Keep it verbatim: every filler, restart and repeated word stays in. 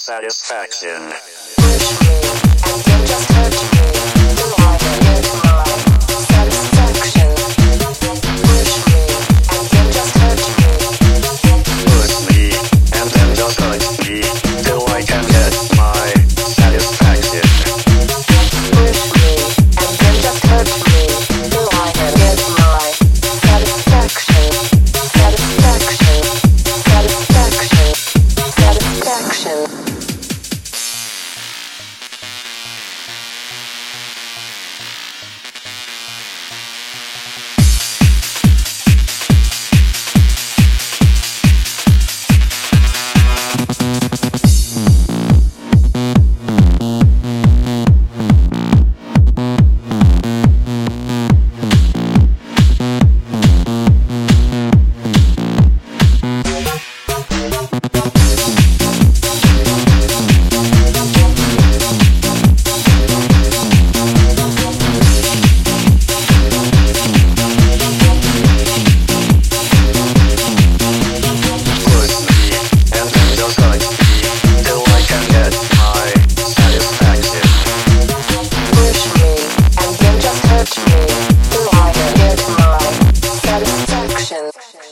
satisfaction. Push me, and then just hurt me, till I get my satisfaction. Push me, and then just hurt me. Push me, and then just hurt me, till I can get my satisfaction. Push me, and then just hurt me, till I can get my satisfaction. Satisfaction, satisfaction, satisfaction. Till I can get my satisfaction.